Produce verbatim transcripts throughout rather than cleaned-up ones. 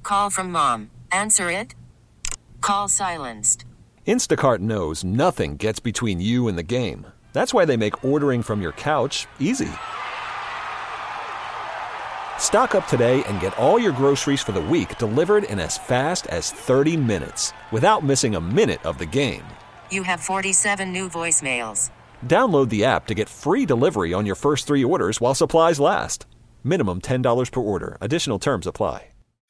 call from mom. Answer it. Call silenced. Instacart knows nothing gets between you and the game. That's why they make ordering from your couch easy. Stock up today and get all your groceries for the week delivered in as fast as thirty minutes without missing a minute of the game. You have forty-seven new voicemails. Download the app to get free delivery on your first three orders while supplies last. Minimum ten dollars per order. Additional terms apply.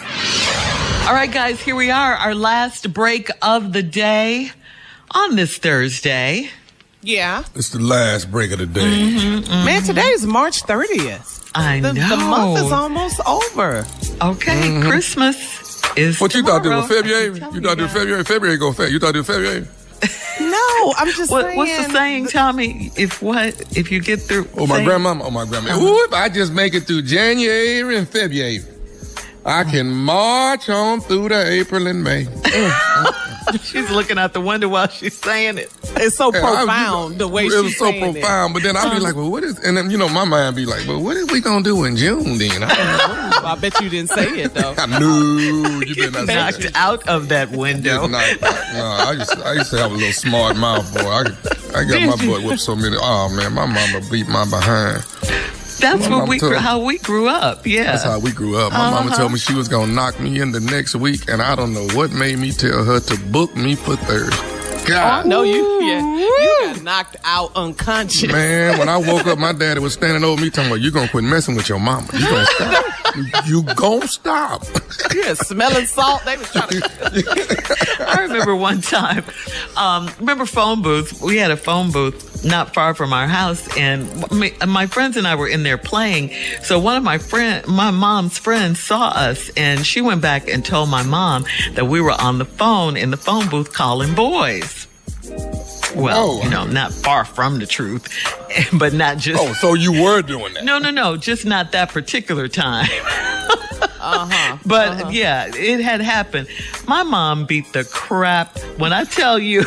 All right, guys, here we are, our last break of the day on this Thursday. Yeah. It's the last break of the day. Mm-hmm, mm-hmm. Man, today is March thirtieth. I the, know. The month is almost over. Okay, mm-hmm. Christmas is What tomorrow. you thought it was February? You thought it was February? February go fast. You thought it was February? No, I'm just what, saying. What's the saying, Tommy? If what? If you get through... Oh, my saying, grandmama. Oh, my grandma. Uh-huh. Ooh, if I just make it through January and February, I can march on through to April and May. She's looking out the window while she's saying it. It's so Yeah, profound, I, you know, the way it she's was so saying profound. it. But then I'd be like, well, what is... And then, you know, my mind be like, well, what are we going to do in June then? I don't know. I bet you didn't say it, though. I knew you better not say Knocked that. out of that window. Not, no, I used, to, I used to have a little smart mouth, boy. I, I got my butt whipped so many. Oh, man, my mama beat my behind. That's My what we told, grew, how we grew up, yeah. That's how we grew up. My uh-huh. mama told me she was going to knock me in the next week, and I don't know what made me tell her to book me for Thursday. God. Oh, no, you, yeah, you got knocked out unconscious. Man, when I woke up, my daddy was standing over me talking about, you going to quit messing with your mama. You going to stop. you, you going to stop. Yeah, smelling salt. They was trying to... I remember one time, um, remember phone booth? We had a phone booth not far from our house, and my, my friends and I were in there playing. So one of my friend, my mom's friends saw us, and she went back and told my mom that we were on the phone in the phone booth calling boys. Well, oh. you know, not far from the truth, but not just... Oh, so you were doing that? No, no, no, just not that particular time. Uh-huh. But uh-huh. yeah, it had happened. My mom beat the crap when I tell you.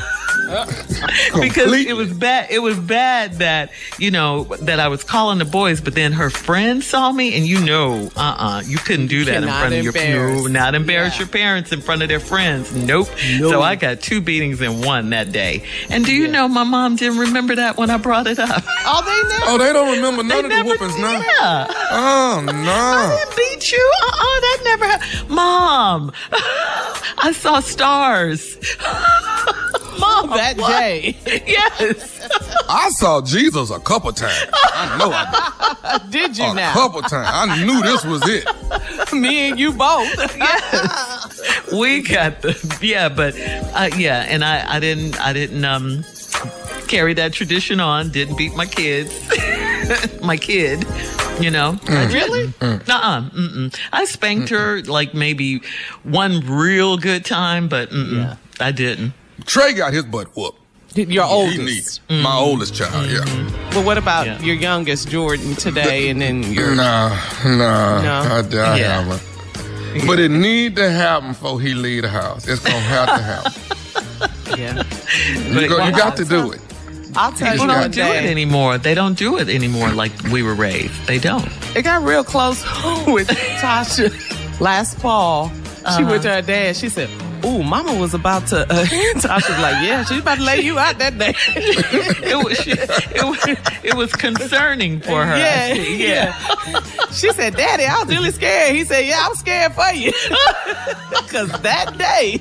Because it was bad. It was bad that, you know, that I was calling the boys, but then her friends saw me, and you know, uh-uh, you couldn't do that in front of your no, not embarrass yeah. your parents in front of their friends. Nope. No. So I got two beatings in one that day. And do you yeah. know my mom didn't remember that when I brought it up? Oh, they never. Oh, they don't remember none they of the whoopings now. Yeah. Oh no. I didn't beat you. Uh-uh, that never happened. Mom, I saw stars. Mom, that what? Day. Yes. I saw Jesus a couple times. I know I did. Did you a now? A couple times. I knew this was it. Me and you both. Yes. We got the, yeah, but, uh, yeah, and I, I didn't, I didn't, um, carry that tradition on, didn't beat my kids, my kid, you know. Mm. Really? Mm. Uh-uh, mm-mm. I spanked mm-mm. her like maybe one real good time, but mm-mm, yeah. I didn't. Trey got his butt whooped. Your he, oldest. He needs, mm-hmm. My oldest child, yeah. Mm-hmm. But what about yeah. your youngest, Jordan, today, and then your... Nah, nah, no? I, I yeah. haven't. Yeah. But it need to happen before he leave the house. It's going to have to happen. Yeah. You, go, you got to do it. I'll tell People you don't do day. it anymore. They don't do it anymore like we were raised. They don't. It got real close with Tasha last fall. Uh-huh. She went to her dad. She said, ooh, mama was about to, uh, Tasha was like, yeah, she's about to lay you out that day. it, was, she, it, was, it was concerning for her. Yeah, yeah. She said, Daddy, I was really scared. He said, yeah, I'm scared for you. Because that day.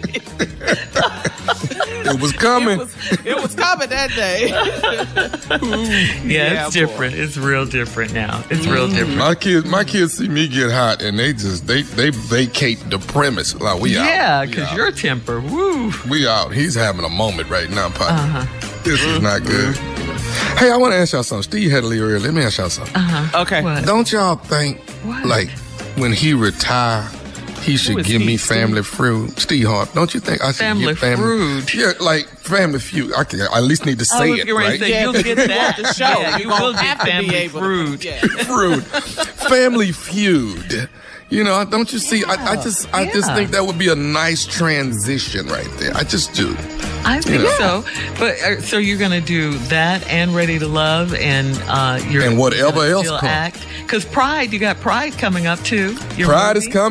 It was coming. It was, it was coming that day. yeah, yeah, it's different. Boy. It's real different now. It's real different. My kids, my kids see me get hot, and they just, they, they vacate the premise. Like, we yeah, out. Yeah, because your temper, woo. We out. He's having a moment right now, Poppy. Uh-huh. This is not good. Hey, I want to ask y'all something. Steve had to leave earlier. Let me ask y'all something. Uh-huh. Okay. What? Don't y'all think, what? like, when he retire, he should give Steve, me Family Feud? Steve Harp, don't you think I should family get Family Feud? Yeah, like Family Feud. I, can, I at least need to say it, right? Say, yeah, you'll get that. The show. Yeah, you, you will get Family Feud. Yeah. Feud. Family Feud. You know, don't you see? Yeah, I, I just, I yeah. just think that would be a nice transition right there. I just do. I think you know? so. But uh, so you're gonna do that and Ready to Love and uh, you're and whatever else still comes. Act because Pride. You got Pride coming up too. Pride movie. Is coming.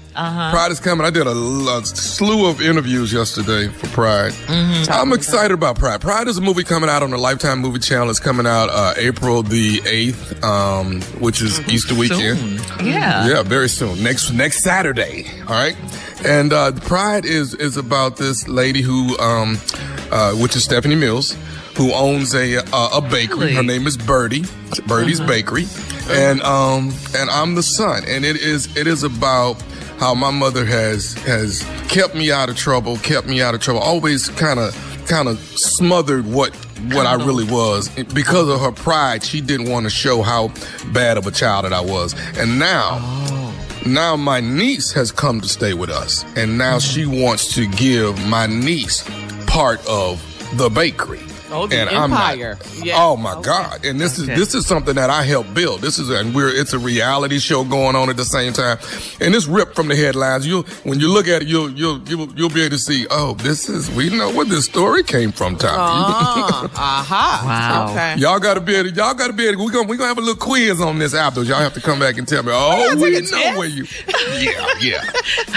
Uh-huh. Pride is coming. I did a, a slew of interviews yesterday for Pride. Mm-hmm. I'm excited about Pride. Pride is a movie coming out on the Lifetime Movie Channel. It's coming out uh, April the eighth, um, which is mm-hmm. Easter weekend. Soon. Yeah. Yeah, very soon. Next next Saturday. All right. And uh, Pride is is about this lady who, um, uh, which is Stephanie Mills, who owns a uh, a bakery. Really? Her name is Birdie. Birdie's uh-huh. Bakery, and um and I'm the son. And it is it is about how my mother has has kept me out of trouble, kept me out of trouble. Always kind of kind of smothered what what I really was because of her pride. She didn't want to show how bad of a child that I was. And now. Oh. Now my niece has come to stay with us, and now mm-hmm. she wants to give my niece part of the bakery. Oh, the and empire. I'm not, yeah. Oh my okay. God! And this okay. is this is something that I helped build. This is and we're it's a reality show going on at the same time, and it's ripped from the headlines. You when you look at it, you'll you'll you'll you'll be able to see. Oh, this is we know where this story came from, Tommy. Uh, aha! Wow. Okay. Y'all gotta be able. Y'all gotta be able. We gonna we gonna have a little quiz on this afterwards. Y'all have to come back and tell me. Oh, we know test? where you. Yeah, yeah.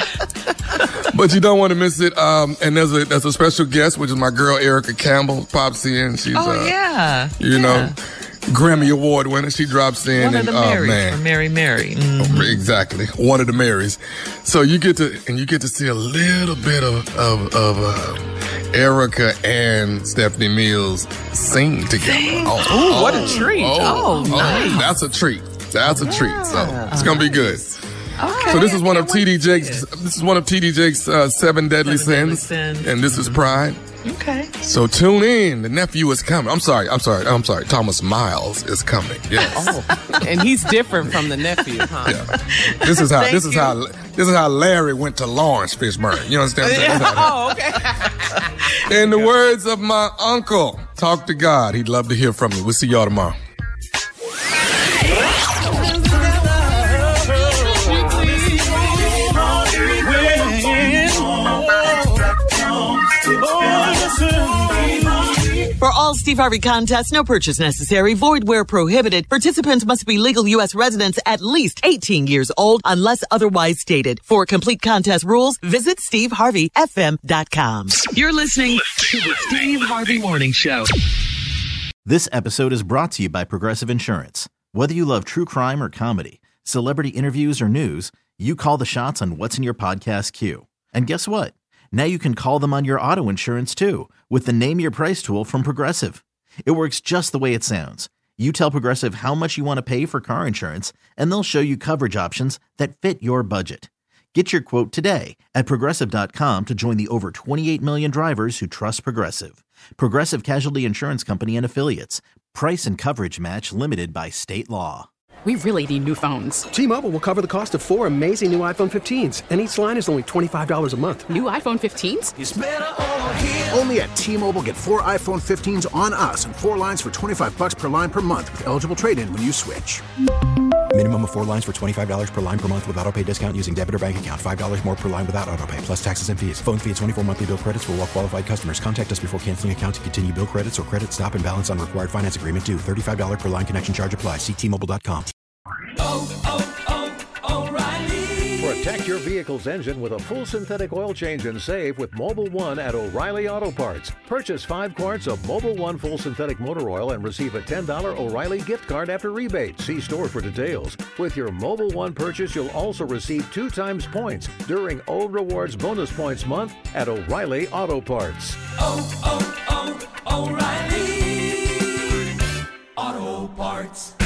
But you don't want to miss it. Um, and there's a there's a special guest, which is my girl Erica Campbell, pops in. She's Oh uh, yeah, you yeah. know, Grammy Award winner. She drops in One and of the oh Marys man, from Mary Mary. Mm-hmm. Exactly, one of the Marys. So you get to and you get to see a little bit of of, of uh, Erica and Stephanie Mills sing together. Oh, oh, what a treat! Oh, Oh, nice. That's a treat. That's a treat. So it's gonna be good. Okay. So this is one of T D Jakes. This is one of T D Jakes' uh, seven deadly Seven sins, deadly sins. and this is Pride. Okay. So tune in. The nephew is coming. I'm sorry. I'm sorry. I'm sorry. Thomas Miles is coming. Yes. Oh, and he's different from the nephew, huh? Yeah. This is how. this is you. how. This is how Larry went to Lawrence Fishburne. You understand? What I'm saying? Oh, okay. In the words of my uncle, talk to God. He'd love to hear from you. We'll see y'all tomorrow. For all Steve Harvey contests, no purchase necessary, void where prohibited. Participants must be legal U S residents at least eighteen years old unless otherwise stated. For complete contest rules, visit steve harvey f m dot com. You're listening to the Steve Harvey Morning Show. This episode is brought to you by Progressive Insurance. Whether you love true crime or comedy, celebrity interviews or news, you call the shots on what's in your podcast queue. And guess what? Now you can call them on your auto insurance too with the Name Your Price tool from Progressive. It works just the way it sounds. You tell Progressive how much you want to pay for car insurance, and they'll show you coverage options that fit your budget. Get your quote today at Progressive dot com to join the over twenty-eight million drivers who trust Progressive. Progressive Casualty Insurance Company and Affiliates. Price and coverage match limited by state law. We really need new phones. T-Mobile will cover the cost of four amazing new iPhone fifteens, and each line is only twenty-five dollars a month. New iPhone fifteens? It's better over here. Only at T-Mobile, get four iPhone fifteens on us and four lines for twenty-five dollars per line per month with eligible trade-in when you switch. Minimum of four lines for twenty-five dollars per line per month with autopay discount using debit or bank account. five dollars more per line without autopay, plus taxes and fees. Phone fee at twenty-four monthly bill credits for well-qualified customers. Contact us before canceling account to continue bill credits or credit stop and balance on required finance agreement due. thirty-five dollars per line connection charge applies. See T Mobile dot com. Oh, oh, oh, O'Reilly. Protect your vehicle's engine with a full synthetic oil change and save with Mobil one at O'Reilly Auto Parts. Purchase five quarts of Mobil one full synthetic motor oil and receive a ten dollars O'Reilly gift card after rebate. See store for details. With your Mobil one purchase, you'll also receive two times points during O Rewards Bonus Points Month at O'Reilly Auto Parts. Oh, oh, oh, O'Reilly Auto Parts.